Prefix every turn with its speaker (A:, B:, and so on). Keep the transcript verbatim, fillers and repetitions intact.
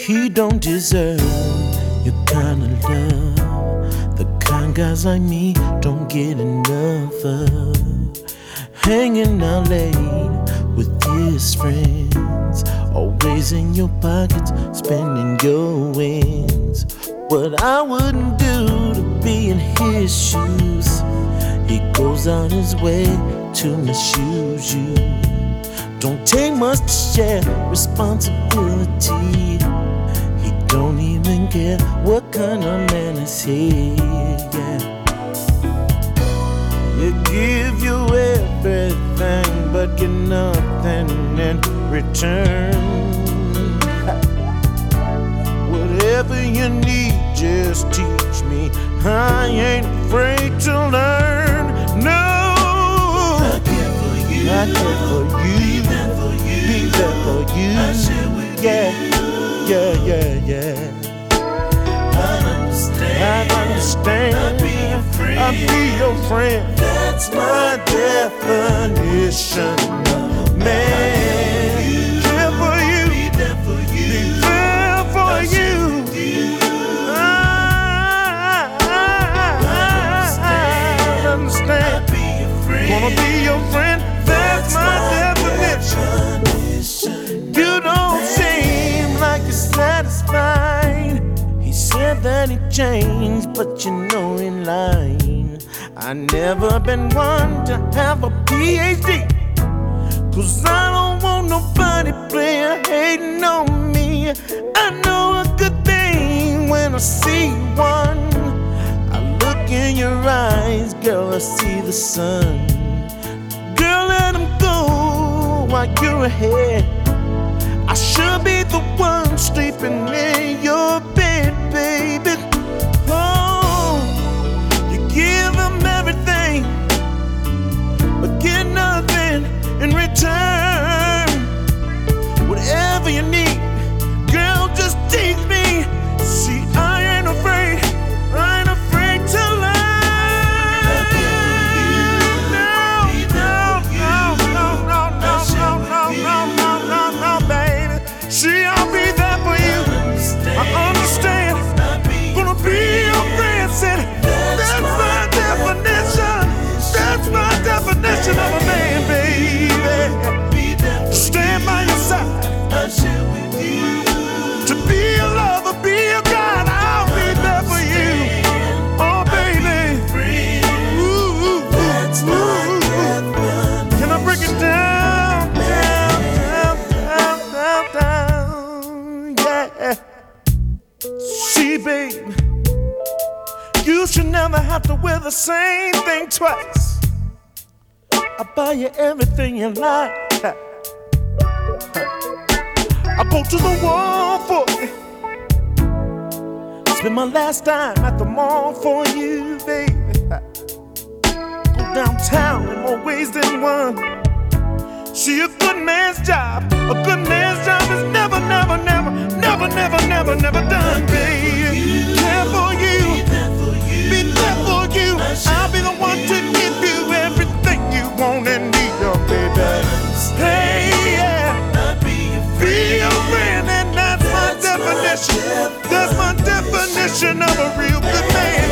A: He don't deserve your kind of love. The kind guys like me don't get enough of. Hanging out late with his friends, always in your pockets, spending your wins. What I wouldn't do to be in his shoes. He goes out his way to misuse you. Don't take much to share responsibility. He don't even care what kind of man is he. Yeah. You give you everything, but get nothing in return. Whatever you need, just teach me. I ain't afraid to learn. No, I care for you. I care for you. Be there for you. Be there for you. I share with yeah. you. Yeah, yeah, yeah. I understand. I understand. I'll be your friend. I'll be your friend. That's my definition of man. Care for you. Be there for you. Be there for you. Understand. Be your friend. Wanna be your friend. That's, That's my, my definition. You don't seem like you're satisfied. He said that he changed, but you know in line. I never been one to have a P H D, cause I don't want nobody playing hating on me. I know a good thing when I see one. In your eyes, girl, I see the sun. Girl, let him go while you're ahead. I should be the one sleeping in your bed, baby. Oh, you give him everything, but get nothing in return. Whatever you need, girl, just teach me. See, I ain't afraid. I ain't afraid to learn. See, I'll be there for you. I understand. Gonna be your friend. Said that's my definition. That's my definition of a man, baby. Stand by your side. To be a lover, be a guide. I'll be there for you. Oh, baby. Ooh, ooh, ooh. Can I break it down? Down, down, down, down, down. Yeah. See, babe, you should never have to wear the same thing twice. I buy you everything you like. I go to the wall for you. Spend my last time at the mall for you, baby. Go downtown in more ways than one. See, a good man's job, a good man's job is never, never, never, never, never, never, never done, baby. Care for you, be there for you. I'll be the one to give you everything you want and need, oh, baby. Hey, yeah, be your friend, and that's my definition. That's my definition of a real good man.